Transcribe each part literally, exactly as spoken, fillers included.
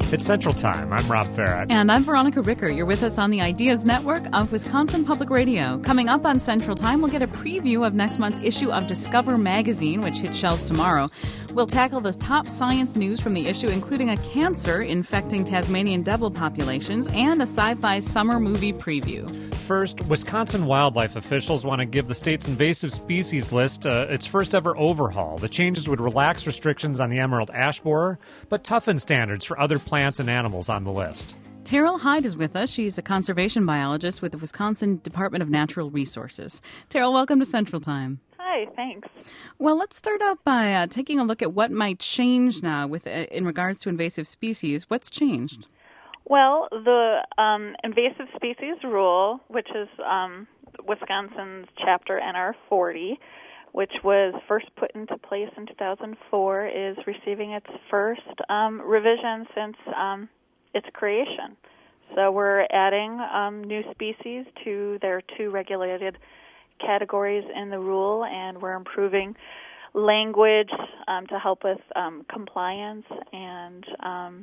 It's Central Time. I'm Rob Farrett. And I'm Veronica Ricker. You're with us on the Ideas Network of Wisconsin Public Radio. Coming up on Central Time, we'll get a preview of next month's issue of Discover Magazine, which hits shelves tomorrow. We'll tackle the top science news from the issue, including a cancer infecting Tasmanian devil populations and a sci-fi summer movie preview. First, Wisconsin wildlife officials want to give the state's invasive species list uh, its first ever overhaul. The changes would relax restrictions on the emerald ash borer, but toughen standards for other plants and animals on the list. Terrell Hyde is with us. She's a conservation biologist with the Wisconsin Department of Natural Resources. Terrell, welcome to Central Time. Hi, thanks. Well, let's start out by uh, taking a look at what might change now with uh, in regards to invasive species. What's changed? Well, the um, invasive species rule, which is um, Wisconsin's chapter N R forty, which was first put into place in two thousand four, is receiving its first um, revision since um, its creation. So we're adding um, new species to their two regulated categories in the rule, and we're improving language um, to help with um, compliance and um,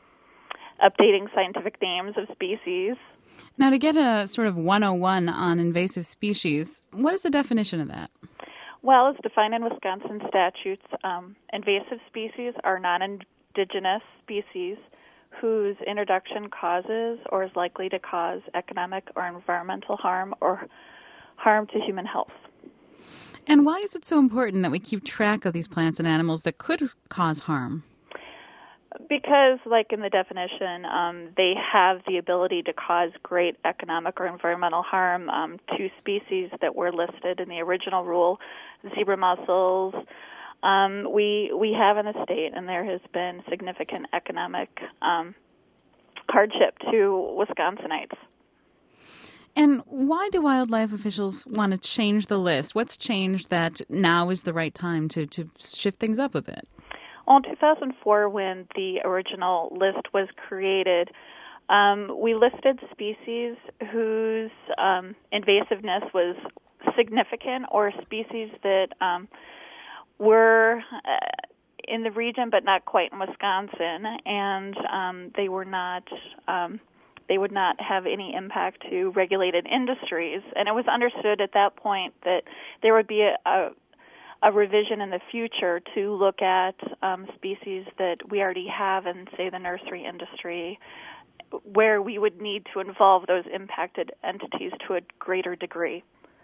updating scientific names of species. Now, to get a sort of one oh one on invasive species, what is the definition of that? Well, as defined in Wisconsin statutes, um, invasive species are non-indigenous species whose introduction causes or is likely to cause economic or environmental harm or harm to human health. And why is it so important that we keep track of these plants and animals that could cause harm? Because, like in the definition, um, they have the ability to cause great economic or environmental harm um, to species that were listed in the original rule, zebra mussels. Um, we we have in the state, and there has been significant economic um, hardship to Wisconsinites. And why do wildlife officials want to change the list? What's changed that now is the right time to, to shift things up a bit? Well, in two thousand four, when the original list was created, um, we listed species whose um, invasiveness was significant, or species that um, were uh, in the region but not quite in Wisconsin, and um, they were not. Um, they would not have any impact to regulated industries. And it was understood at that point that there would be a, a a revision in the future to look at um, species that we already have in, say, the nursery industry, where we would need to involve those impacted entities to a greater degree.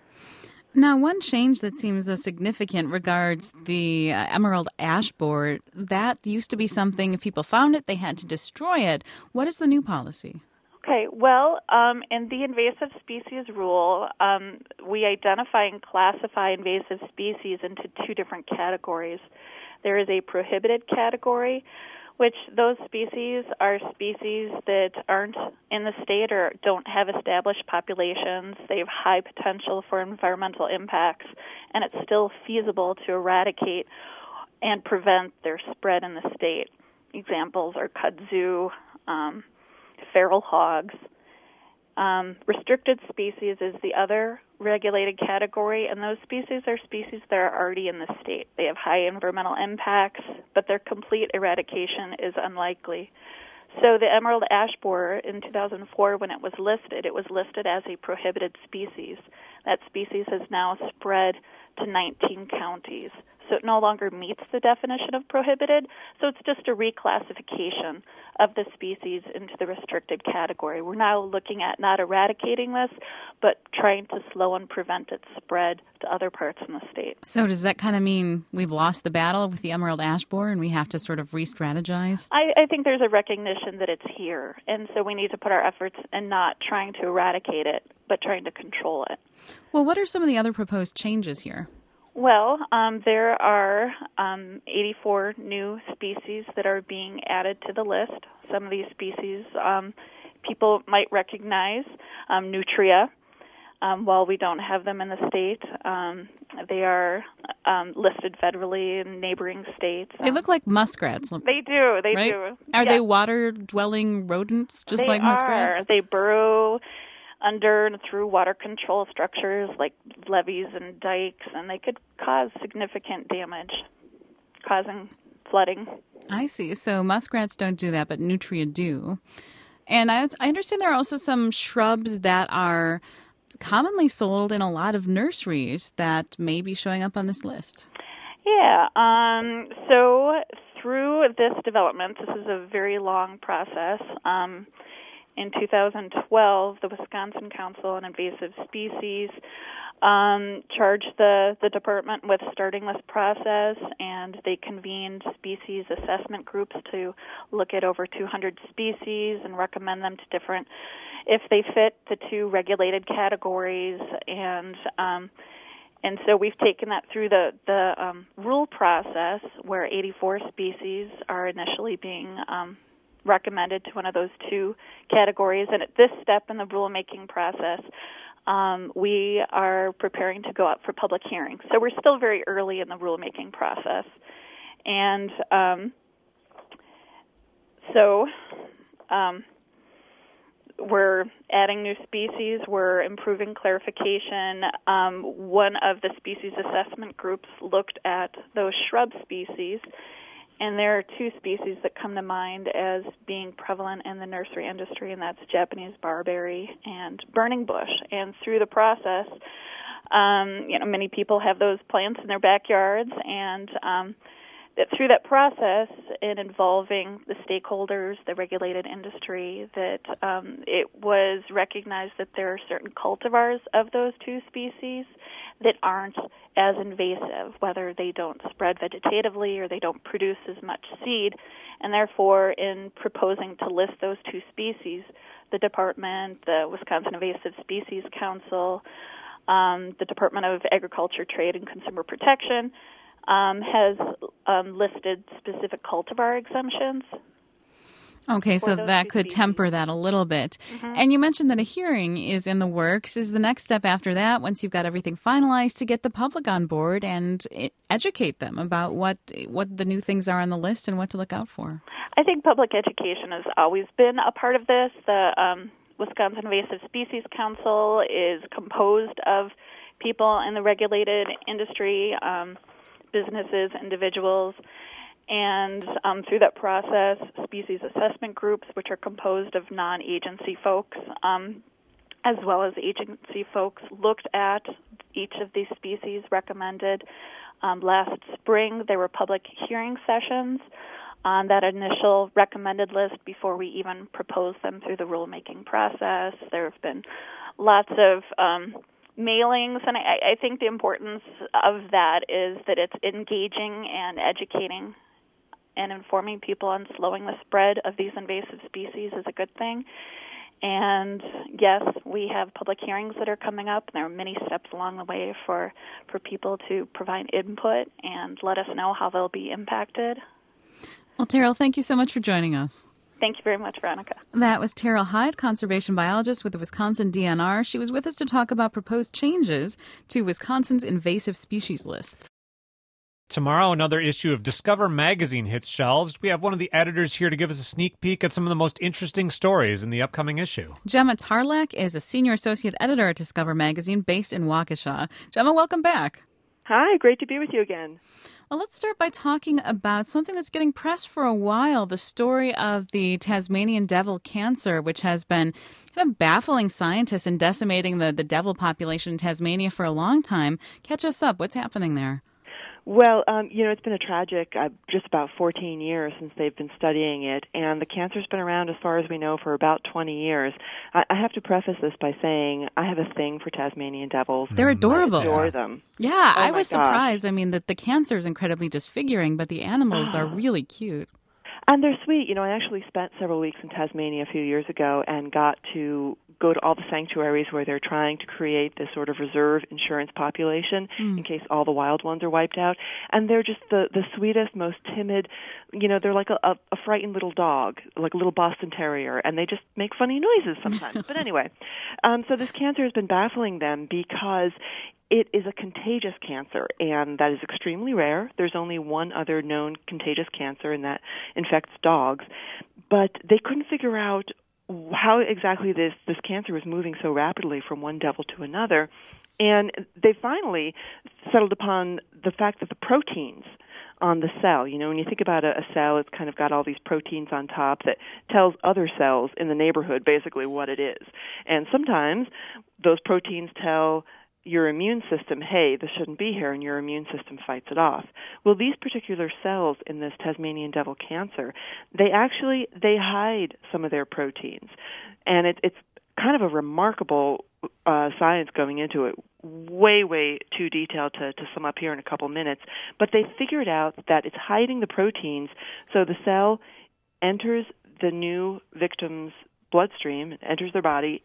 Now, one change that seems uh, significant regards the uh, emerald ash borer. That used to be something, if people found it, they had to destroy it. What is the new policy? Okay, well, um, in the invasive species rule, um, we identify and classify invasive species into two different categories. There is a prohibited category, which those species are species that aren't in the state or don't have established populations. They have high potential for environmental impacts, and it's still feasible to eradicate and prevent their spread in the state. Examples are kudzu, um, feral hogs. Um, restricted species is the other regulated category, and those species are species that are already in the state. They have high environmental impacts, but their complete eradication is unlikely. So the emerald ash borer in two thousand four, when it was listed, it was listed as a prohibited species. That species has now spread to nineteen counties. So it no longer meets the definition of prohibited, so it's just a reclassification of the species into the restricted category. We're now looking at not eradicating this, but trying to slow and prevent its spread to other parts in the state. So does that kind of mean we've lost the battle with the emerald ash borer and we have to sort of re-strategize? I, I think there's a recognition that it's here, and so we need to put our efforts in not trying to eradicate it, but trying to control it. Well, what are some of the other proposed changes here? Well, um, there are um, eighty-four new species that are being added to the list. Some of these species um, people might recognize. Um, nutria, um, while we don't have them in the state, um, they are um, listed federally in neighboring states. They look like muskrats. They do, they right? do. Are yes. they water-dwelling rodents, just they like muskrats? Are. They burrow under and through water control structures like levees and dikes, and they could cause significant damage, causing flooding. I see. So muskrats don't do that, but nutria do. And I, I understand there are also some shrubs that are commonly sold in a lot of nurseries that may be showing up on this list. Yeah. Um, so through this development, this is a very long process. Um, in two thousand twelve, the Wisconsin Council on Invasive Species um, charged the, the department with starting this process, and they convened species assessment groups to look at over two hundred species and recommend them to different, if they fit the two regulated categories. And um, and so we've taken that through the, the um, rule process, where eighty-four species are initially being um, recommended to one of those two categories. And at this step in the rulemaking process, um, we are preparing to go up for public hearings. So we're still very early in the rulemaking process. And um, so um, we're adding new species, we're improving clarification. Um, one of the species assessment groups looked at those shrub species, and there are two species that come to mind as being prevalent in the nursery industry, and that's Japanese barberry and burning bush. And through the process, um, you know, many people have those plants in their backyards, and um, that through that process, in involving the stakeholders, the regulated industry, that um, it was recognized that there are certain cultivars of those two species that aren't as invasive, whether they don't spread vegetatively or they don't produce as much seed. And therefore, in proposing to list those two species, the department, the Wisconsin Invasive Species Council, um, the Department of Agriculture, Trade, and Consumer Protection um, has um, listed specific cultivar exemptions. Okay, so that could species. temper that a little bit. Mm-hmm. And you mentioned that a hearing is in the works. Is the next step after that, once you've got everything finalized, to get the public on board and educate them about what what the new things are on the list and what to look out for? I think public education has always been a part of this. The um, Wisconsin Invasive Species Council is composed of people in the regulated industry, um, businesses, individuals. And um, through that process, species assessment groups, which are composed of non-agency folks, um, as well as agency folks, looked at each of these species recommended. Um, last spring, there were public hearing sessions on that initial recommended list before we even proposed them through the rulemaking process. There have been lots of um, mailings, and I, I think the importance of that is that it's engaging and educating and informing people on slowing the spread of these invasive species is a good thing. And yes, we have public hearings that are coming up, and there are many steps along the way for, for people to provide input and let us know how they'll be impacted. Well, Terrell, thank you so much for joining us. Thank you very much, Veronica. That was Terrell Hyde, conservation biologist with the Wisconsin D N R. She was with us to talk about proposed changes to Wisconsin's invasive species list. Tomorrow, another issue of Discover Magazine hits shelves. We have one of the editors here to give us a sneak peek at some of the most interesting stories in the upcoming issue. Gemma Tarlack is a senior associate editor at Discover Magazine based in Waukesha. Gemma, welcome back. Hi, great to be with you again. Well, let's start by talking about something that's getting pressed for a while, the story of the Tasmanian devil cancer, which has been kind of baffling scientists and decimating the, the devil population in Tasmania for a long time. Catch us up. What's happening there? Well, um, you know, it's been a tragic, uh, just about fourteen years since they've been studying it, and the cancer's been around, as far as we know, for about twenty years. I, I have to preface this by saying I have a thing for Tasmanian devils. They're adorable. I adore them. Yeah, oh I was gosh. surprised. I mean, the, the cancer is incredibly disfiguring, but the animals are really cute. And they're sweet. You know, I actually spent several weeks in Tasmania a few years ago and got to go to all the sanctuaries where they're trying to create this sort of reserve insurance population mm. in case all the wild ones are wiped out. And they're just the, the sweetest, most timid, you know, they're like a, a, a frightened little dog, like a little Boston Terrier, and they just make funny noises sometimes. But anyway, um, so this cancer has been baffling them because it is a contagious cancer, and that is extremely rare. There's only one other known contagious cancer, and that infects dogs. But they couldn't figure out how exactly this, this cancer was moving so rapidly from one devil to another. And they finally settled upon the fact that the proteins on the cell. You know, when you think about a, a cell, it's kind of got all these proteins on top that tells other cells in the neighborhood basically what it is. And sometimes those proteins tell your immune system, hey, this shouldn't be here, and your immune system fights it off. Well, these particular cells in this Tasmanian devil cancer, they actually, they hide some of their proteins. And it, it's kind of a remarkable uh, science going into it, way, way too detailed to, to sum up here in a couple minutes. But they figured out that it's hiding the proteins, so the cell enters the new victim's bloodstream, enters their body,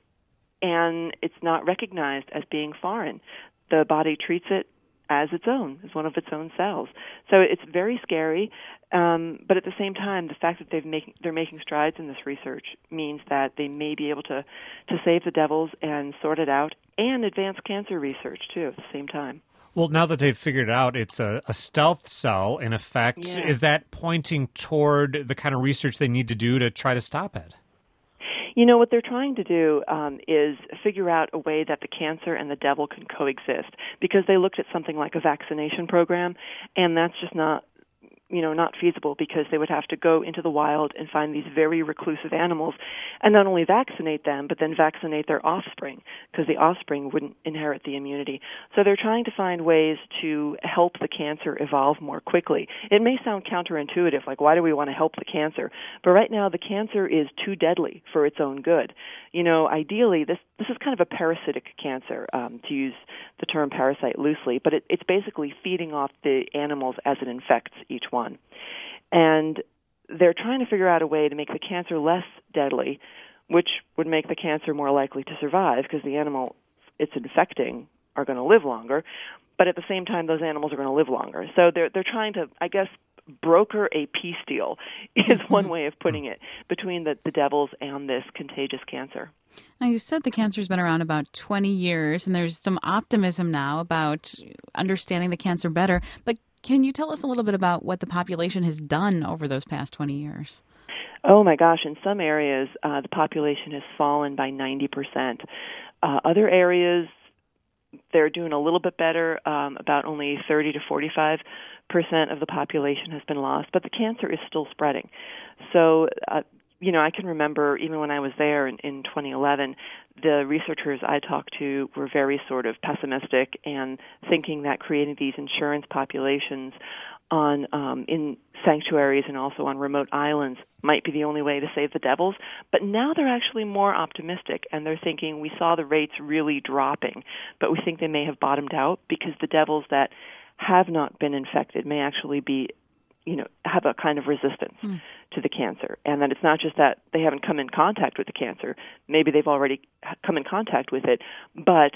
and it's not recognized as being foreign. The body treats it as its own, as one of its own cells. So it's very scary, um, but at the same time, the fact that they've make, they're making strides in this research means that they may be able to, to save the devils and sort it out and advance cancer research, too, at the same time. Well, now that they've figured out it's a, a stealth cell, in effect, Yeah. is that pointing toward the kind of research they need to do to try to stop it? You know, what they're trying to do um, is figure out a way that the cancer and the devil can coexist, because they looked at something like a vaccination program, and that's just not, you know, not feasible, because they would have to go into the wild and find these very reclusive animals and not only vaccinate them, but then vaccinate their offspring, because the offspring wouldn't inherit the immunity. So they're trying to find ways to help the cancer evolve more quickly. It may sound counterintuitive, like, why do we want to help the cancer? But right now, the cancer is too deadly for its own good. You know, ideally, this this is kind of a parasitic cancer, um, to use the term parasite loosely, but it, it's basically feeding off the animals as it infects each one. And they're trying to figure out a way to make the cancer less deadly, which would make the cancer more likely to survive, because the animal it's infecting are going to live longer, but at the same time, those animals are going to live longer. So they're they're trying to, I guess, broker a peace deal is one way of putting it, between the, the devils and this contagious cancer. Now, you said the cancer's been around about twenty years, and there's some optimism now about understanding the cancer better. But can you tell us a little bit about what the population has done over those past twenty years? Oh, my gosh. In some areas, uh, the population has fallen by ninety percent. Uh, other areas, they're doing a little bit better. Um, about only thirty to forty-five percent of the population has been lost, but the cancer is still spreading. So, uh, you know, I can remember even when I was there in, in twenty eleven, the researchers I talked to were very sort of pessimistic and thinking that creating these insurance populations on um, in sanctuaries and also on remote islands might be the only way to save the devils. But now they're actually more optimistic, and they're thinking we saw the rates really dropping, but we think they may have bottomed out, because the devils that have not been infected may actually be, you know, have a kind of resistance mm. to the cancer. And that it's not just that they haven't come in contact with the cancer. Maybe they've already come in contact with it, but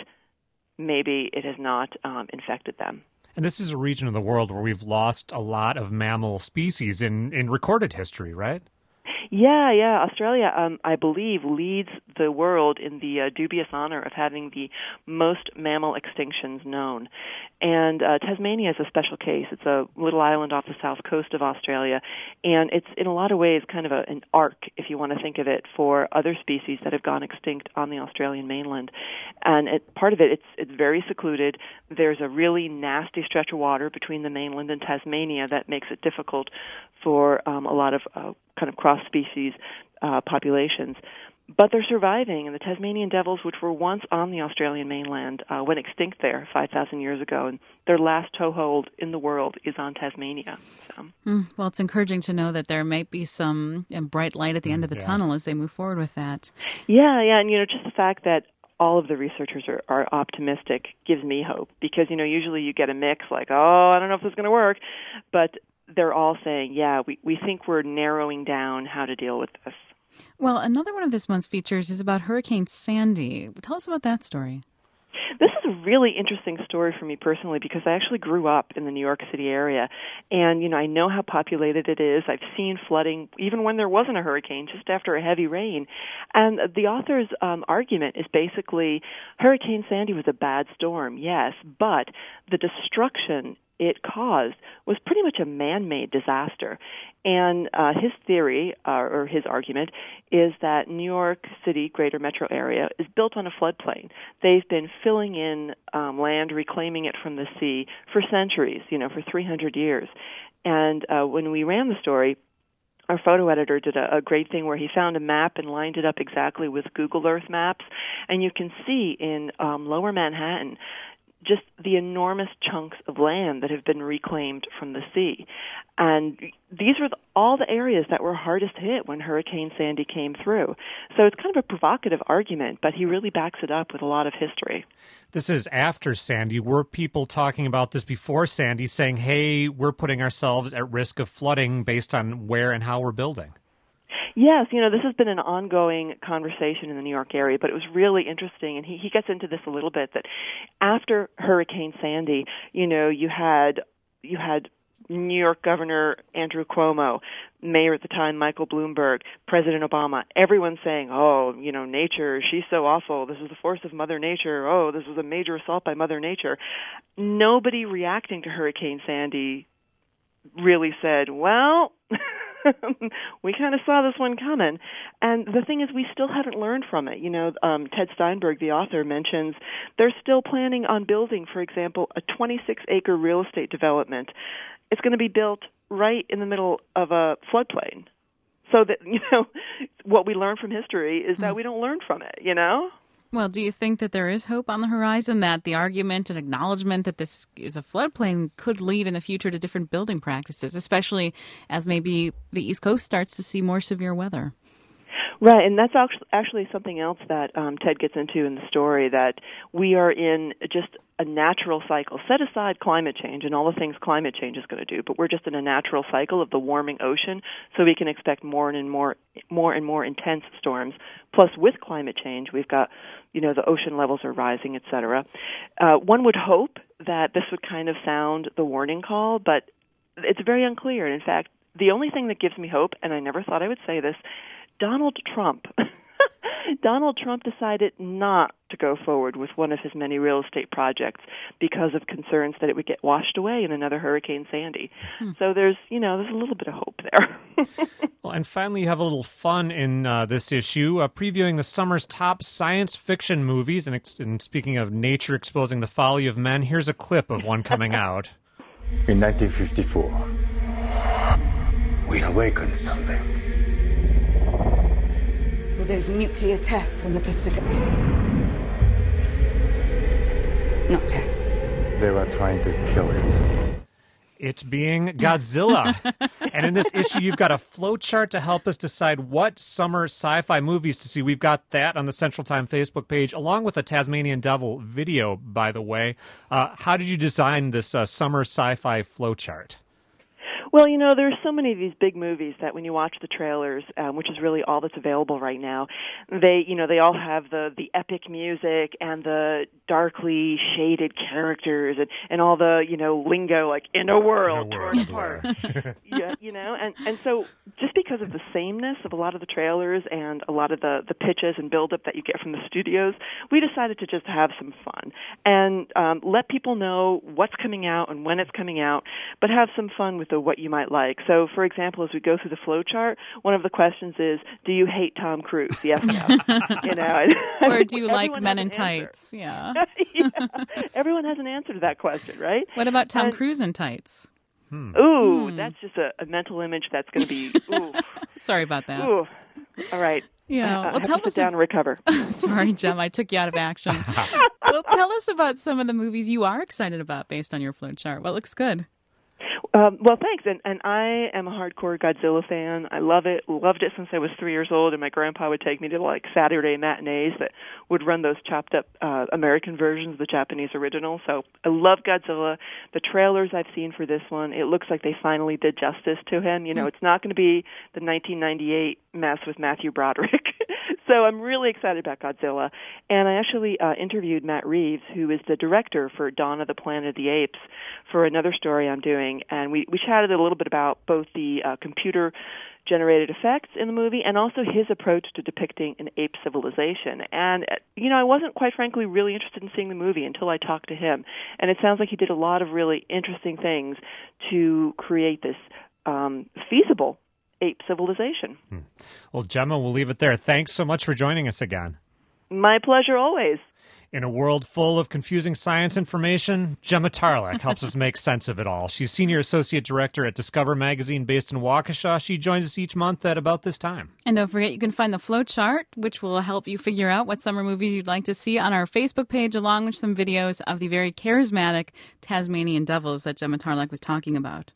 maybe it has not um, infected them. And this is a region of the world where we've lost a lot of mammal species in, in recorded history, right? Yeah, yeah. Australia, um, I believe, leads the world in the uh, dubious honor of having the most mammal extinctions known. And uh, Tasmania is a special case. It's a little island off the south coast of Australia, and it's in a lot of ways kind of a, an ark, if you want to think of it, for other species that have gone extinct on the Australian mainland. And it, part of it, it's it's very secluded. There's a really nasty stretch of water between the mainland and Tasmania that makes it difficult for um, a lot of uh, kind of cross-species uh, populations. But they're surviving, and the Tasmanian devils, which were once on the Australian mainland, uh, went extinct there five thousand years ago, and their last toehold in the world is on Tasmania. So. Mm, well, it's encouraging to know that there might be some uh, bright light at the end of the yeah. tunnel as they move forward with that. Yeah, yeah, and you know, just the fact that all of the researchers are, are optimistic gives me hope, because, you know, usually you get a mix like, oh, I don't know if this is going to work, but they're all saying, yeah, we, we think we're narrowing down how to deal with this. Well, another one of this month's features is about Hurricane Sandy. Tell us about that story. This is a really interesting story for me personally, because I actually grew up in the New York City area, and, you know, I know how populated it is. I've seen flooding even when there wasn't a hurricane, just after a heavy rain. And the author's um, argument is basically Hurricane Sandy was a bad storm, yes, but the destruction it caused was pretty much a man-made disaster. And uh, his theory, uh, or his argument, is that New York City, greater metro area, is built on a floodplain. They've been filling in um, land, reclaiming it from the sea for centuries, you know, for three hundred years. And uh, when we ran the story, our photo editor did a, a great thing where he found a map and lined it up exactly with Google Earth maps. And you can see in um, lower Manhattan just the enormous chunks of land that have been reclaimed from the sea. And these were the, all the areas that were hardest hit when Hurricane Sandy came through. So it's kind of a provocative argument, but he really backs it up with a lot of history. This is after Sandy. Were people talking about this before Sandy, saying, hey, we're putting ourselves at risk of flooding based on where and how we're building? Yes, you know, this has been an ongoing conversation in the New York area, but it was really interesting, and he, he gets into this a little bit, that after Hurricane Sandy, you know, you had you had New York Governor Andrew Cuomo, Mayor at the time Michael Bloomberg, President Obama, everyone saying, oh, you know, nature, she's so awful, this is the force of Mother Nature, oh, this was a major assault by Mother Nature. Nobody reacting to Hurricane Sandy really said, well... we kind of saw this one coming. And the thing is, we still haven't learned from it. You know, um, Ted Steinberg, the author, mentions they're still planning on building, for example, a twenty-six acre real estate development. It's going to be built right in the middle of a floodplain. So that, you know, what we learn from history is that we don't learn from it, you know? Well, do you think that there is hope on the horizon, that the argument and acknowledgement that this is a floodplain could lead in the future to different building practices, especially as maybe the East Coast starts to see more severe weather? Right, and that's actually something else that um, Ted gets into in the story, that we are in just a natural cycle. Set aside climate change and all the things climate change is going to do, but we're just in a natural cycle of the warming ocean, so we can expect more and more, more and more intense storms. Plus, with climate change, we've got, you know, the ocean levels are rising, et cetera. Uh, one would hope that this would kind of sound the warning call, but it's very unclear. And in fact, the only thing that gives me hope, and I never thought I would say this, Donald Trump. Donald Trump decided not to go forward with one of his many real estate projects because of concerns that it would get washed away in another Hurricane Sandy. Hmm. So there's, you know, there's a little bit of hope there. Well, and finally, you have a little fun in uh, this issue, uh, previewing the summer's top science fiction movies. And, ex- and speaking of nature exposing the folly of men, here's a clip of one coming out. In nineteen fifty-four, we awakened something. Well, there's nuclear tests in the Pacific. Not tests. They were trying to kill it. It being Godzilla. And in this issue, you've got a flowchart to help us decide what summer sci-fi movies to see. We've got that on the Central Time Facebook page, along with a Tasmanian Devil video, by the way. Uh, how did you design this uh, summer sci-fi flowchart? Well, you know, there's so many of these big movies that when you watch the trailers, um, which is really all that's available right now, they, you know, they all have the, the epic music and the darkly shaded characters and, and all the, you know, lingo like in a world, torn apart. Yeah, you know, and, and so just because of the sameness of a lot of the trailers and a lot of the, the pitches and buildup that you get from the studios, we decided to just have some fun and um, let people know what's coming out and when it's coming out, but have some fun with the what you might like. So, for example, as we go through the flow chart, one of the questions is, do you hate Tom Cruise? Yes or no? You know, or do you like Men in Tights? Yeah. Yeah. Everyone has an answer to that question, right? What about Tom and, Cruise in tights? Hmm. Ooh, hmm. that's just a, a mental image that's going to be, ooh. Sorry about that. Ooh. All right. Yeah. Uh, well, tell to us sit down and recover. Sorry, Jem, I took you out of action. Well, tell us about some of the movies you are excited about based on your flow chart. What looks good? Um, well, thanks. And, and I am a hardcore Godzilla fan. I love it. Loved it since I was three years old, and my grandpa would take me to like Saturday matinees that would run those chopped up uh, American versions of the Japanese original. So I love Godzilla. The trailers I've seen for this one, it looks like they finally did justice to him. You know, it's not going to be the nineteen ninety-eight mess with Matthew Broderick. So I'm really excited about Godzilla. And I actually uh, interviewed Matt Reeves, who is the director for Dawn of the Planet of the Apes, for another story I'm doing. And we, we chatted a little bit about both the uh, computer-generated effects in the movie and also his approach to depicting an ape civilization. And, you know, I wasn't, quite frankly, really interested in seeing the movie until I talked to him. And it sounds like he did a lot of really interesting things to create this um, feasible ape civilization. Hmm. Well, Gemma, we'll leave it there. Thanks so much for joining us again. My pleasure always. In a world full of confusing science information, Gemma Tarlak helps us make sense of it all. She's Senior Associate Director at Discover Magazine based in Waukesha. She joins us each month at about this time. And don't forget, you can find the flow chart, which will help you figure out what summer movies you'd like to see on our Facebook page, along with some videos of the very charismatic Tasmanian devils that Gemma Tarlak was talking about.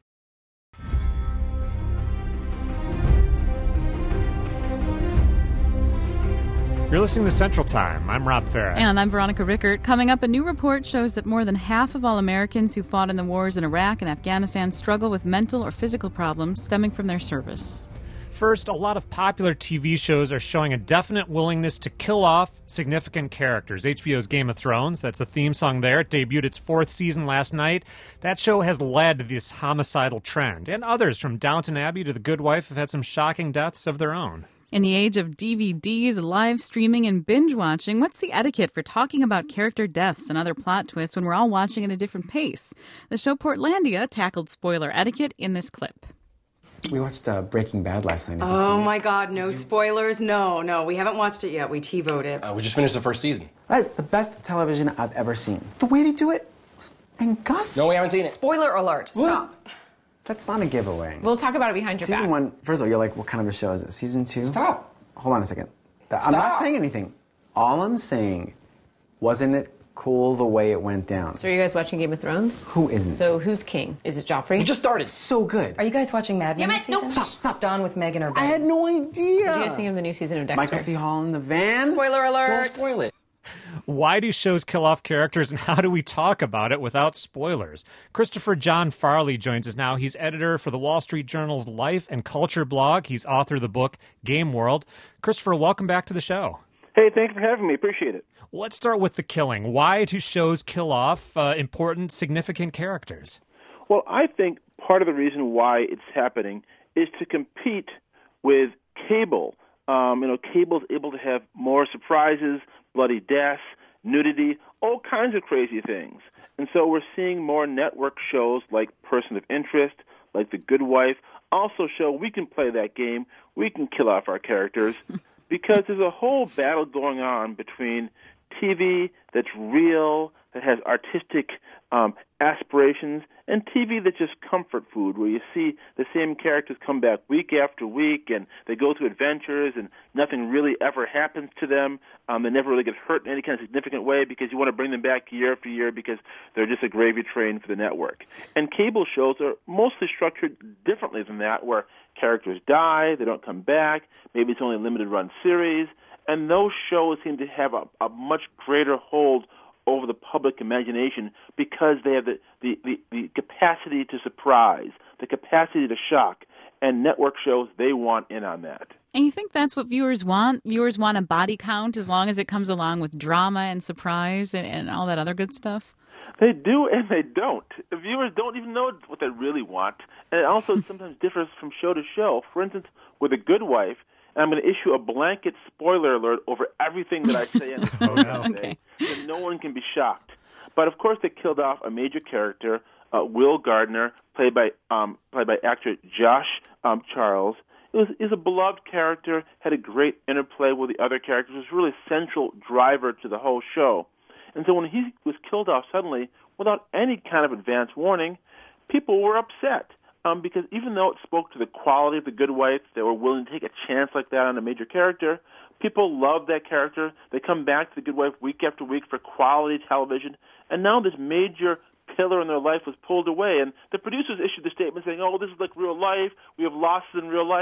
You're listening to Central Time. I'm Rob Farah. And I'm Veronica Rickert. Coming up, a new report shows that more than half of all Americans who fought in the wars in Iraq and Afghanistan struggle with mental or physical problems stemming from their service. First, a lot of popular T V shows are showing a definite willingness to kill off significant characters. H B O's Game of Thrones, that's the theme song there. It debuted its fourth season last night. That show has led to this homicidal trend. And others, from Downton Abbey to The Good Wife, have had some shocking deaths of their own. In the age of D V Ds, live streaming, and binge watching, what's the etiquette for talking about character deaths and other plot twists when we're all watching at a different pace? The show Portlandia tackled spoiler etiquette in this clip. We watched uh, Breaking Bad last night. Have you Oh seen it? my God, no spoilers. No, no, we haven't watched it yet. We T-voted. Uh, we just finished the first season. That's the best television I've ever seen. The way they do it. And Gus. No, we haven't seen it. Spoiler alert. Stop. That's not a giveaway. We'll talk about it behind your Season back. one, first of all, you're like, what kind of a show is it? Season two? Stop. Hold on a second. I'm not saying anything. All I'm saying, wasn't it cool the way it went down? So are you guys watching Game of Thrones? Who isn't? So who's king? Is it Joffrey? We just started. So good. Are you guys watching Mad Men Yeah, this Matt, season? no, stop, stop. Dawn with Megan or I Ben? had no idea. What do you guys think of the new season of Dexter? Michael C. Hall in the van. Spoiler alert. Don't spoil it. Why do shows kill off characters, and how do we talk about it without spoilers? Christopher John Farley joins us now. He's editor for the Wall Street Journal's Life and Culture blog. He's author of the book Game World. Christopher, welcome back to the show. Hey, thanks for having me. Appreciate it. Let's start with the killing. Why do shows kill off uh, important, significant characters? Well, I think part of the reason why it's happening is to compete with cable. Um, you know, cable's able to have more surprises, bloody deaths, nudity, all kinds of crazy things. And so we're seeing more network shows like Person of Interest, like The Good Wife, also show we can play that game, we can kill off our characters, because there's a whole battle going on between T V that's real, that has artistic um, aspirations, and T V that's just comfort food, where you see the same characters come back week after week, and they go through adventures, and nothing really ever happens to them. Um, they never really get hurt in any kind of significant way because you want to bring them back year after year because they're just a gravy train for the network. And cable shows are mostly structured differently than that, where characters die, they don't come back, maybe it's only a limited-run series, and those shows seem to have a, a much greater hold over the public imagination because they have the, the, the, the capacity to surprise, the capacity to shock, and network shows, they want in on that. And you think that's what viewers want? Viewers want a body count as long as it comes along with drama and surprise and, and all that other good stuff? They do and they don't. The viewers don't even know what they really want. And it also sometimes differs from show to show. For instance, with The Good Wife, and I'm going to issue a blanket spoiler alert over everything that I say in the show Oh, no. today, so no one can be shocked. But of course, they killed off a major character, uh, Will Gardner, played by um, played by actor Josh um, Charles. It was is a beloved character, had a great interplay with the other characters. Was really a central driver to the whole show. And so when he was killed off suddenly, without any kind of advance warning, people were upset. Um, because even though it spoke to the quality of The Good Wife, they were willing to take a chance like that on a major character, people love that character. They come back to The Good Wife week after week for quality television. And now this major pillar in their life was pulled away. And the producers issued the statement saying, oh, this is like real life. We have losses in real life.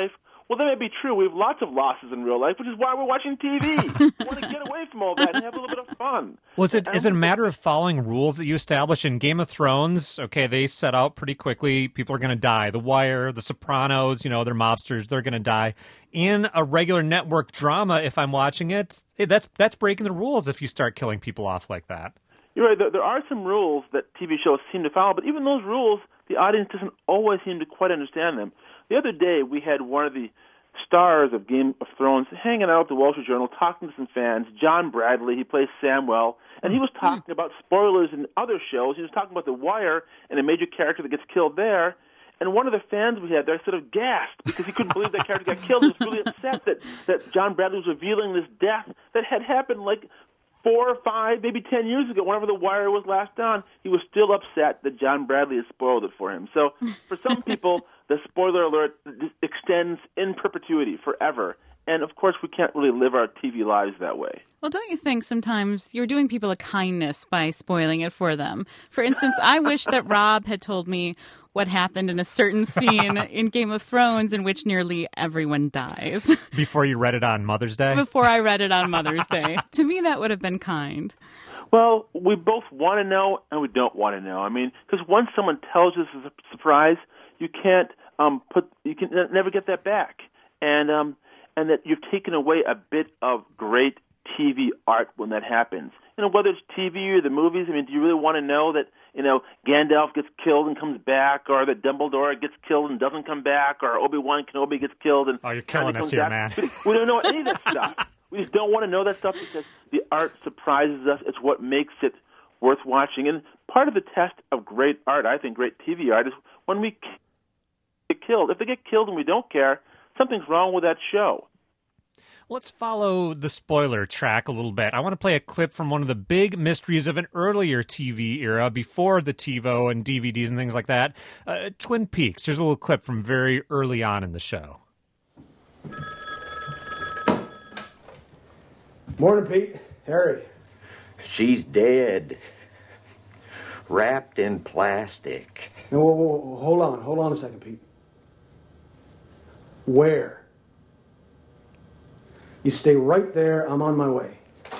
Well, that may be true. We have lots of losses in real life, which is why we're watching T V. We want to get away from all that and have a little bit of fun. Was it? And Is it a matter of following rules that you establish in Game of Thrones? Okay, they set out pretty quickly. People are going to die. The Wire, The Sopranos, you know, they're mobsters. They're going to die. In a regular network drama, if I'm watching it, that's that's breaking the rules if you start killing people off like that. You're right. There, there are some rules that T V shows seem to follow, but even those rules, the audience doesn't always seem to quite understand them. The other day, we had one of the stars of Game of Thrones hanging out at the Wall Street Journal, talking to some fans, John Bradley. He plays Samwell, and he was talking about spoilers in other shows. He was talking about The Wire and a major character that gets killed there. And one of the fans we had there sort of gasped because he couldn't believe that character got killed. He was really upset that, that John Bradley was revealing this death that had happened like four or five, maybe ten years ago, whenever The Wire was last on. He was still upset that John Bradley had spoiled it for him. So for some people, the spoiler alert extends in perpetuity, forever. And, of course, we can't really live our T V lives that way. Well, don't you think sometimes you're doing people a kindness by spoiling it for them? For instance, I wish that Rob had told me what happened in a certain scene in Game of Thrones in which nearly everyone dies. Before you read it on Mother's Day? Before I read it on Mother's Day. To me, that would have been kind. Well, we both want to know and we don't want to know. I mean, because once someone tells us it's a surprise, you can't um, put, you can never get that back. And, um, and that you've taken away a bit of great T V art when that happens. You know, whether it's T V or the movies, I mean, do you really want to know that, you know, Gandalf gets killed and comes back, or that Dumbledore gets killed and doesn't come back, or Obi-Wan Kenobi gets killed and... Oh, you're killing us here, man. We don't know any of that stuff. We just don't want to know that stuff because the art surprises us. It's what makes it worth watching. And part of the test of great art, I think great T V art, is when we get killed. If they get killed and we don't care, something's wrong with that show. Let's follow the spoiler track a little bit. I want to play a clip from one of the big mysteries of an earlier T V era, before the TiVo and D V Ds and things like that. Uh, Twin Peaks. Here's a little clip from very early on in the show. Morning, Pete. Harry. She's dead. Wrapped in plastic. No, whoa, whoa, whoa, hold on. Hold on a second, Pete. Where? You stay right there. I'm on my way.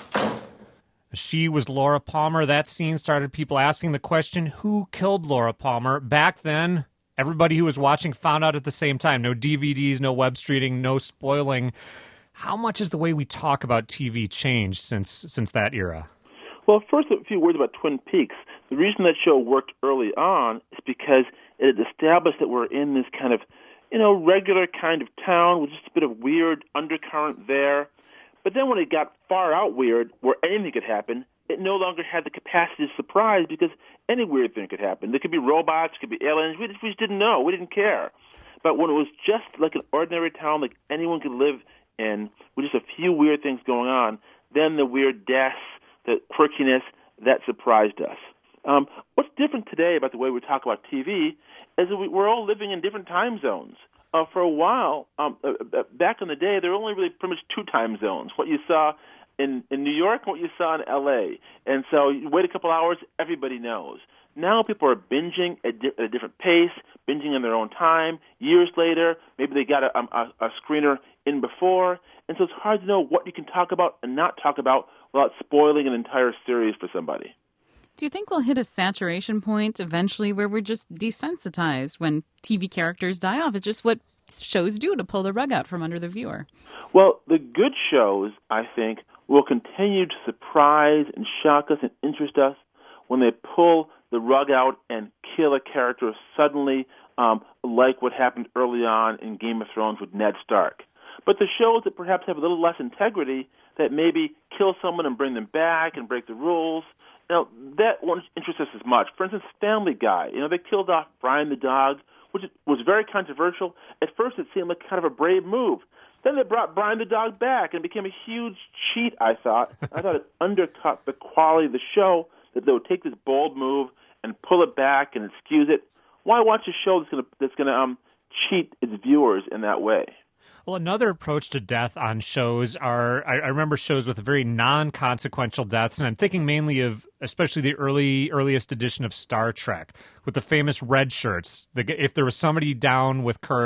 She was Laura Palmer. That scene started people asking the question, who killed Laura Palmer? Back then, everybody who was watching found out at the same time. No D V Ds, no web streaming, no spoiling. How much has the way we talk about T V changed since since that era? Well, first, a few words about Twin Peaks. The reason that show worked early on is because it had established that we're in this kind of, you know, regular kind of town with just a bit of weird undercurrent there. But then when it got far out weird, where anything could happen, it no longer had the capacity to surprise because any weird thing could happen. There could be robots, could be aliens. We just, we just didn't know. We didn't care. But when it was just like an ordinary town like anyone could live in, with just a few weird things going on, then the weird deaths, the quirkiness, that surprised us. Um, what's different today about the way we talk about T V is that we, we're all living in different time zones. Uh, for a while, um, uh, uh, back in the day, there were only really pretty much two time zones, what you saw in, in New York and what you saw in L A. And so you wait a couple hours, everybody knows. Now people are binging at, di- at a different pace, binging in their own time. Years later, maybe they got a, a, a screener in before. And so it's hard to know what you can talk about and not talk about without spoiling an entire series for somebody. Do you think we'll hit a saturation point eventually where we're just desensitized when T V characters die off? It's just what shows do to pull the rug out from under the viewer. Well, the good shows, I think, will continue to surprise and shock us and interest us when they pull the rug out and kill a character suddenly, um, like what happened early on in Game of Thrones with Ned Stark. But the shows that perhaps have a little less integrity, that maybe kill someone and bring them back and break the rules, now, that won't interest us as much. For instance, Family Guy. You know, they killed off Brian the dog, which was very controversial. At first, it seemed like kind of a brave move. Then they brought Brian the dog back, and it became a huge cheat, I thought. I thought it undercut the quality of the show, that they would take this bold move and pull it back and excuse it. Why watch a show that's going to that's going to um, cheat its viewers in that way? Well, another approach to death on shows are, I, I remember shows with very non-consequential deaths, and I'm thinking mainly of especially the early earliest edition of Star Trek with the famous red shirts. The, if there was somebody down with Kirk,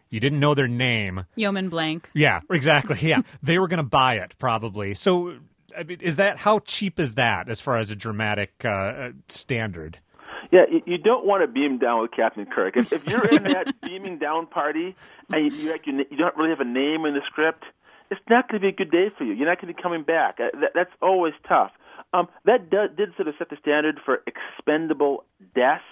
You didn't know their name. Yeoman Blank. Yeah, exactly. Yeah, they were going to buy it probably. So, I mean, is that how cheap is that as far as a dramatic uh, standard? Yeah, you, you don't want to beam down with Captain Kirk. If, if you're in that beaming down party and you, you, like, you, you don't really have a name in the script, it's not going to be a good day for you. You're not going to be coming back. Uh, that, that's always tough. Um, that do, did sort of set the standard for expendable deaths.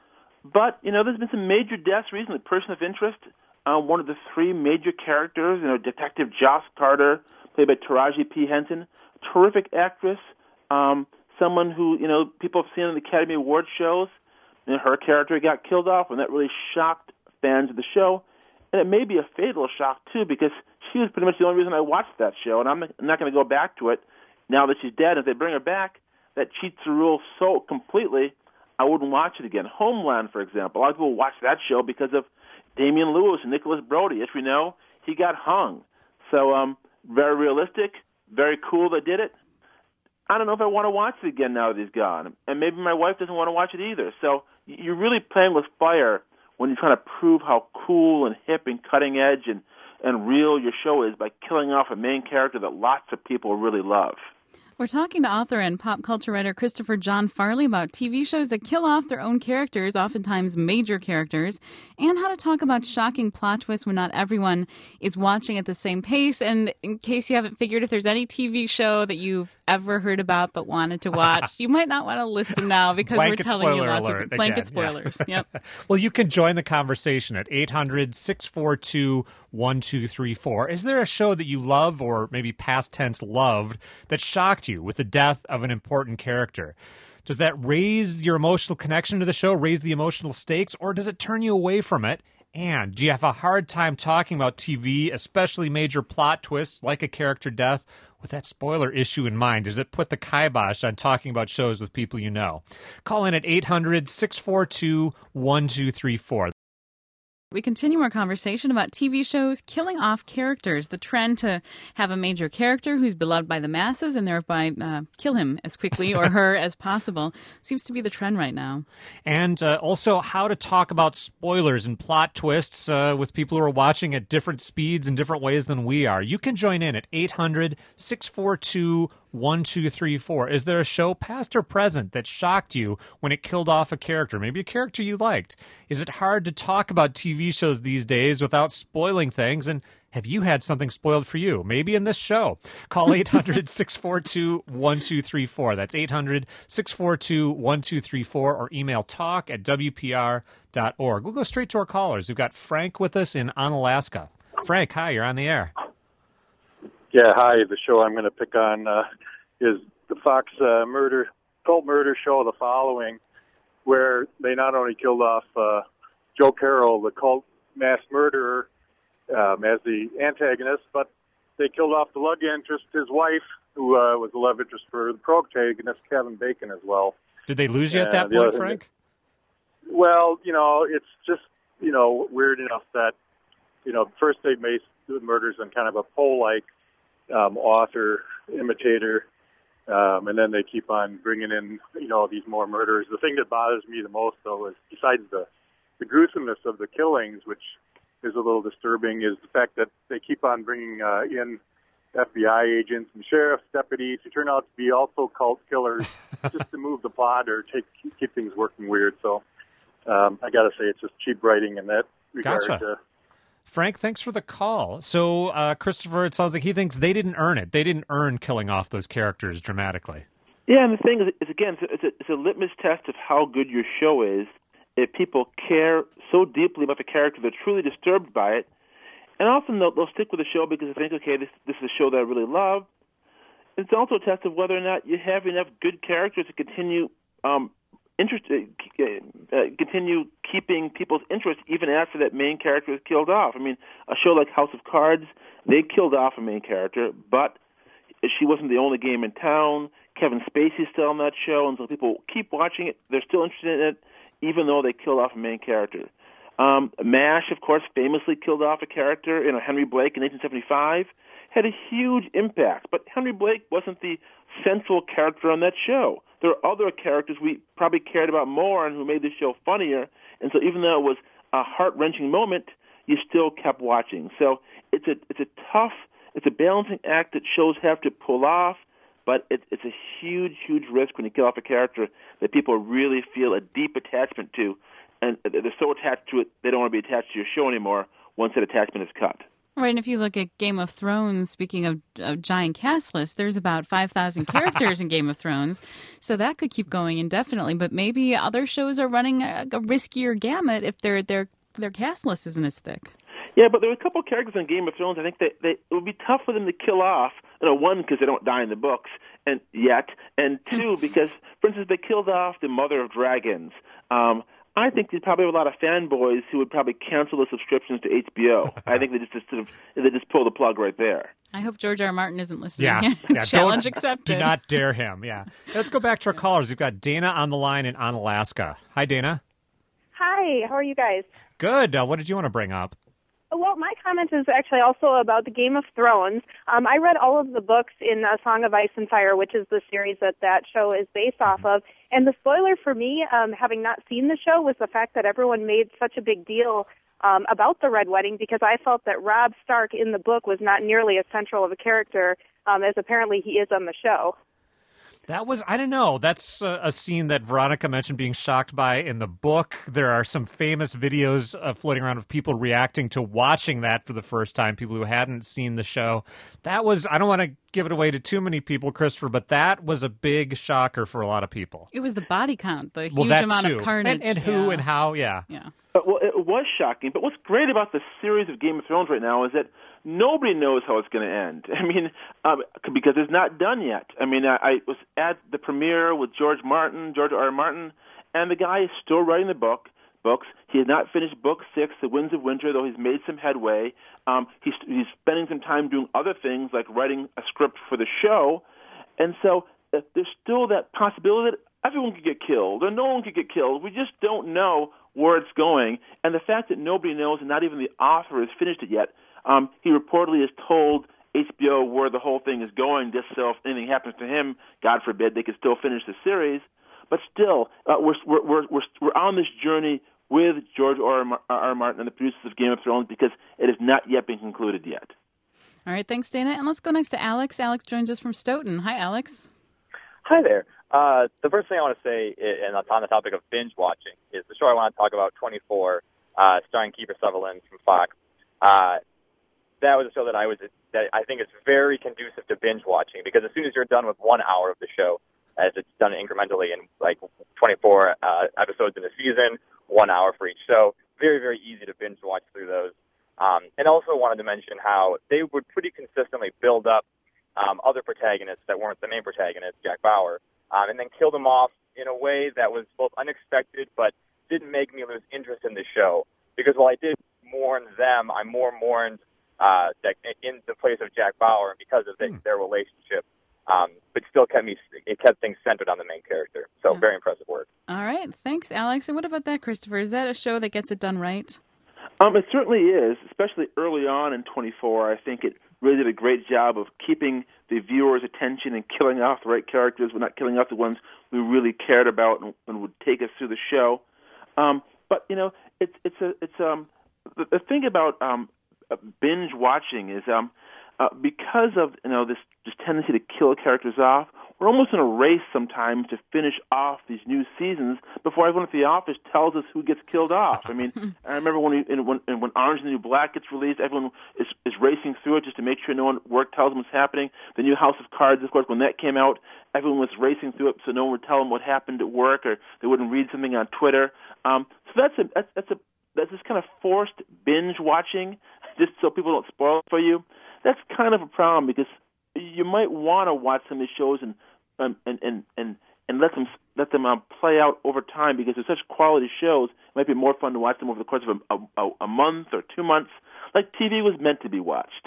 But, you know, there's been some major deaths recently. Person of Interest, uh, one of the three major characters, you know, Detective Joss Carter, played by Taraji P. Henson, terrific actress, um, someone who, you know, people have seen on the Academy Award shows. You know, her character got killed off, and that really shocked fans of the show. And it may be a fatal shock, too, because she was pretty much the only reason I watched that show, and I'm not going to go back to it now that she's dead. If they bring her back, that cheats the rules so completely, I wouldn't watch it again. Homeland, for example. A lot of people watch that show because of Damian Lewis and Nicholas Brody. As we know, he got hung. So um, very realistic, very cool they did it. I don't know if I want to watch it again now that he's gone. And maybe my wife doesn't want to watch it either. So you're really playing with fire when you're trying to prove how cool and hip and cutting edge and, and real your show is by killing off a main character that lots of people really love. We're talking to author and pop culture writer Christopher John Farley about T V shows that kill off their own characters, oftentimes major characters, and how to talk about shocking plot twists when not everyone is watching at the same pace. And in case you haven't figured, if there's any T V show that you've ever heard about but wanted to watch, you might not want to listen now because we're telling you lots of blanket again, spoilers. Yeah. Yep. Well, you can join the conversation at eight hundred, six four two, one two three four. Is there a show that you love, or maybe past tense loved, that shocked you with the death of an important character? Does that raise your emotional connection to the show, raise the emotional stakes, or does it turn you away from it? And do you have a hard time talking about T V, especially major plot twists like a character death, with that spoiler issue in mind? Does it put the kibosh on talking about shows with people you know? Call in at eight hundred, six four two, one two three four. We continue our conversation about T V shows killing off characters, the trend to have a major character who's beloved by the masses and thereby uh, kill him as quickly or her as possible. Seems to be the trend right now. And uh, also how to talk about spoilers and plot twists uh, with people who are watching at different speeds and different ways than we are. You can join in at eight hundred, six four two, one two three four. Is there a show, past or present, that shocked you when it killed off a character, maybe a character you liked? Is it hard to talk about T V shows these days without spoiling things? And have you had something spoiled for you? Maybe in this show. Call eight hundred, six four two, one two three four. That's eight hundred, six four two, one two three four, or email talk at w p r dot org. We'll go straight to our callers. We've got Frank with us in Onalaska. Frank, hi, you're on the air. Yeah, hi. The show I'm going to pick on uh, is the Fox uh, murder, cult murder show, The Following, where they not only killed off uh, Joe Carroll, the cult mass murderer, um, as the antagonist, but they killed off the love interest, his wife, who uh, was the love interest for the protagonist, Kevin Bacon, as well. Did they lose you at that uh, point, Frank? That, well, you know, it's just, you know, weird enough that, you know, first they made the murders in kind of a Poe-like Um, author, imitator, um, and then they keep on bringing in, you know, these more murderers. The thing that bothers me the most, though, is besides the, the gruesomeness of the killings, which is a little disturbing, is the fact that they keep on bringing uh, in F B I agents and sheriff's deputies who turn out to be also cult killers just to move the plot or take keep things working weird. So um, I got to say, it's just cheap writing in that regard. Gotcha. Uh, Frank, thanks for the call. So, uh, Christopher, it sounds like he thinks they didn't earn it. They didn't earn killing off those characters dramatically. Yeah, and the thing is, is again, it's a, it's a litmus test of how good your show is if people care so deeply about the character, they're truly disturbed by it. And often they'll, they'll stick with the show because they think, okay, this, this is a show that I really love. It's also a test of whether or not you have enough good characters to continue um, interest, uh, uh, continue keeping people's interest even after that main character is killed off. I mean, a show like House of Cards, they killed off a main character, but she wasn't the only game in town. Kevin Spacey's still on that show, and so people keep watching it. They're still interested in it, even though they killed off a main character. Um, MASH, of course, famously killed off a character, you know, Henry Blake in nineteen seventy-five, had a huge impact. But Henry Blake wasn't the central character on that show. There are other characters we probably cared about more and who made the show funnier. And so even though it was a heart-wrenching moment, you still kept watching. So it's a it's a tough, it's a balancing act that shows have to pull off, but it, it's a huge, huge risk when you kill off a character that people really feel a deep attachment to, and they're so attached to it they don't want to be attached to your show anymore once that attachment is cut. Right, and if you look at Game of Thrones, speaking of, of giant cast lists, there's about five thousand characters in Game of Thrones, so that could keep going indefinitely. But maybe other shows are running a, a riskier gamut if their their their cast list isn't as thick. Yeah, but there were a couple of characters in Game of Thrones. I think that they, it would be tough for them to kill off. You know, one, because they don't die in the books, and yet, and two, because, for instance, they killed off the Mother of Dragons. Um, I think there's probably a lot of fanboys who would probably cancel the subscriptions to H B O. I think they just, just sort of they just pull the plug right there. I hope George R. R. Martin isn't listening. Yeah, yeah Challenge accepted. Do not dare him. Yeah. Let's go back to our callers. We've got Dana on the line in Onalaska. Hi, Dana. Hi. How are you guys? Good. Uh, what did you want to bring up? Well, my comment is actually also about the Game of Thrones. Um, I read all of the books in A Song of Ice and Fire, which is the series that that show is based off of. And the spoiler for me, um, having not seen the show, was the fact that everyone made such a big deal um, about the Red Wedding, because I felt that Robb Stark in the book was not nearly as central of a character um, as apparently he is on the show. That was, I don't know, that's a, a scene that Veronica mentioned being shocked by in the book. There are some famous videos uh, floating around of people reacting to watching that for the first time, people who hadn't seen the show. That was, I don't want to give it away to too many people, Christopher, but that was a big shocker for a lot of people. It was the body count, the well, huge that amount too. of carnage. And, and who yeah. and how, yeah. Yeah. But, well, it was shocking. But what's great about the series of Game of Thrones right now is that nobody knows how it's going to end. I mean, um, because it's not done yet. I mean, I, I was at the premiere with George Martin, George R. R. Martin, and the guy is still writing the book. Books. He has not finished book six, The Winds of Winter, though he's made some headway. Um, he's, he's spending some time doing other things like writing a script for the show, and so uh, there's still that possibility that everyone could get killed or no one could get killed. We just don't know where it's going, and the fact that nobody knows and not even the author has finished it yet. Um, he reportedly has told H B O where the whole thing is going, just so if anything happens to him, God forbid, they could still finish the series. But still, uh, we're, we're we're we're on this journey with George R. R. Martin and the producers of Game of Thrones because it has not yet been concluded yet. All right, thanks, Dana. And let's go next to Alex. Alex joins us from Stoughton. Hi, Alex. Hi there. Uh, the first thing I want to say, and on the topic of binge watching, is the show I want to talk about, twenty-four, uh, starring Kiefer Sutherland from Fox. Uh, that was a show that I was that I think is very conducive to binge watching, because as soon as you're done with one hour of the show, as it's done incrementally in like twenty-four uh, episodes in a season, one hour for each show, very, very easy to binge watch through those. Um, and also wanted to mention how they would pretty consistently build up um, other protagonists that weren't the main protagonist, Jack Bauer, um, and then kill them off in a way that was both unexpected but didn't make me lose interest in the show. Because while I did mourn them, I more mourned uh, that in the place of Jack Bauer because of the, hmm. their relationship. Um, but still kept me, it kept things centered on the main character. So very impressive work. All right. Thanks, Alex. And what about that, Christopher? Is that a show that gets it done right? Um, it certainly is, especially early on in twenty-four. I think it really did a great job of keeping the viewer's attention and killing off the right characters, but not killing off the ones we really cared about and, and would take us through the show. Um, but you know, it's it's a it's um the, the thing about um binge watching is um uh, because of you know this this tendency to kill characters off. We're almost in a race sometimes to finish off these new seasons before everyone at the office tells us who gets killed off. I mean, I remember when, we, when when Orange is the New Black gets released, everyone is, is racing through it just to make sure no one at work tells them what's happening. The new House of Cards, of course, when that came out, everyone was racing through it so no one would tell them what happened at work, or they wouldn't read something on Twitter. Um, so that's a that's, that's a that's this kind of forced binge watching, just so people don't spoil it for you. That's kind of a problem because you might want to watch some of these shows and Um, and and and and let them let them um, play out over time, because they're such quality shows. It might be more fun to watch them over the course of a, a, a month or two months, like T V was meant to be watched.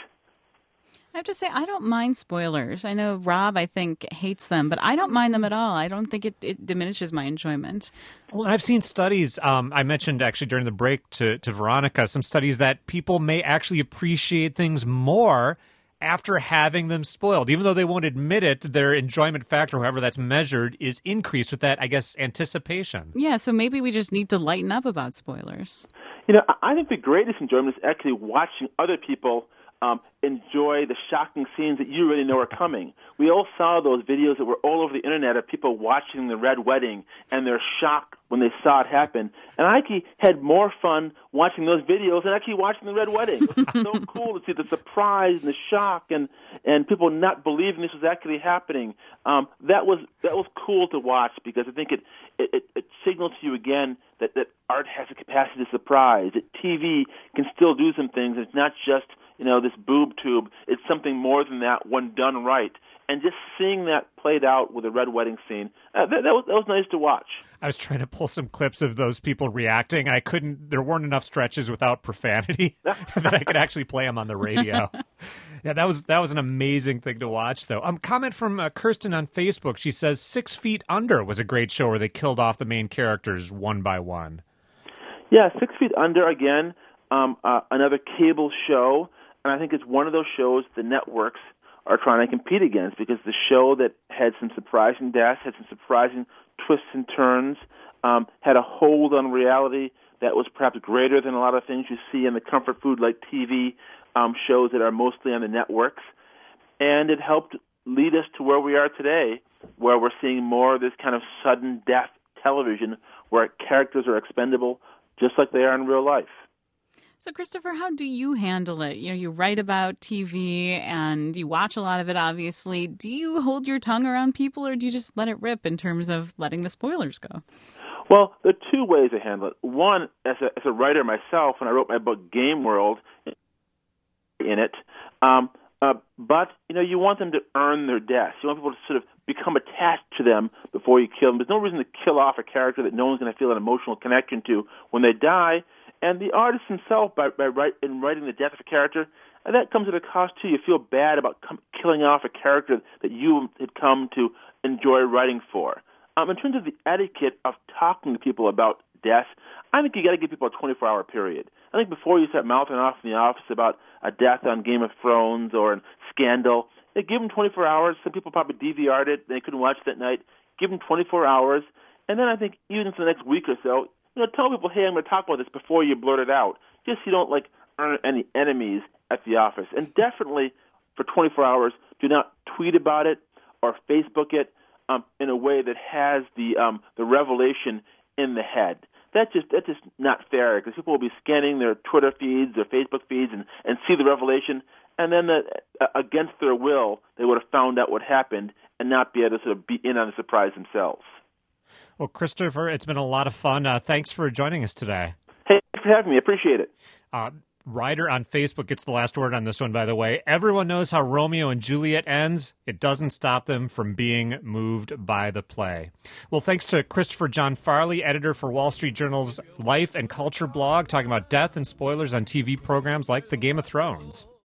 I have to say, I don't mind spoilers. I know Rob, I think, hates them, but I don't mind them at all. I don't think it, it diminishes my enjoyment. Well, I've seen studies, um, I mentioned actually during the break to, to Veronica, some studies that people may actually appreciate things more after having them spoiled. Even though they won't admit it, their enjoyment factor, however that's measured, is increased with that, I guess, anticipation. Yeah, so maybe we just need to lighten up about spoilers. You know, I I think the greatest enjoyment is actually watching other people um, enjoy the shocking scenes that you already know are coming. We all saw those videos that were all over the internet of people watching the Red Wedding and their shock when they saw it happen. And I actually had more fun watching those videos than actually watching the Red Wedding. It was so cool to see the surprise and the shock and, and people not believing this was actually happening. Um, that was that was cool to watch because I think it it, it, it signals to you again that, that art has a capacity to surprise, that T V can still do some things. It's not just, you know, this boob tube. It's something more than that when done right. And just seeing that played out with a Red Wedding scene, uh, that, that, was, that was nice to watch. I was trying to pull some clips of those people reacting. I couldn't, there weren't enough stretches without profanity that I could actually play them on the radio. Yeah, that was that was an amazing thing to watch, though. Um, comment from uh, Kirsten on Facebook. She says Six Feet Under was a great show where they killed off the main characters one by one. Yeah, Six Feet Under, again, um, uh, another cable show. And I think it's one of those shows the networks are trying to compete against because the show that had some surprising deaths, had some surprising twists and turns, um, had a hold on reality that was perhaps greater than a lot of things you see in the comfort food like T V um, shows that are mostly on the networks. And it helped lead us to where we are today, where we're seeing more of this kind of sudden death television where characters are expendable just like they are in real life. So, Christopher, how do you handle it? You know, you write about T V and you watch a lot of it, obviously. Do you hold your tongue around people or do you just let it rip in terms of letting the spoilers go? Well, there are two ways I handle it. One, as a, as a writer myself, when I wrote my book Game World in it, um, uh, but, you know, you want them to earn their deaths. You want people to sort of become attached to them before you kill them. There's no reason to kill off a character that no one's going to feel an emotional connection to when they die. And the artist himself, by, by write, in writing the death of a character, and that comes at a cost too. You feel bad about com- killing off a character that you had come to enjoy writing for. Um, in terms of the etiquette of talking to people about death, I think you got to give people a twenty-four hour period. I think before you start mouthing off in the office about a death on Game of Thrones or a Scandal, they give them twenty-four hours. Some people probably D V R'd it; they couldn't watch it that night. Give them twenty-four hours, and then I think even for the next week or so, you know, tell people, hey, I'm going to talk about this before you blurt it out, just so you don't, like, earn any enemies at the office. And definitely, for twenty-four hours, do not tweet about it or Facebook it um, in a way that has the um, the revelation in the head. That's just that's just not fair because people will be scanning their Twitter feeds, their Facebook feeds, and, and see the revelation, and then the, uh, against their will, they would have found out what happened and not be able to sort of be in on the surprise themselves. Well, Christopher, it's been a lot of fun. Uh, thanks for joining us today. Hey, thanks for having me. I appreciate it. Uh, Ryder on Facebook gets the last word on this one, by the way. Everyone knows how Romeo and Juliet ends. It doesn't stop them from being moved by the play. Well, thanks to Christopher John Farley, editor for Wall Street Journal's Life and Culture blog, talking about death and spoilers on T V programs like The Game of Thrones.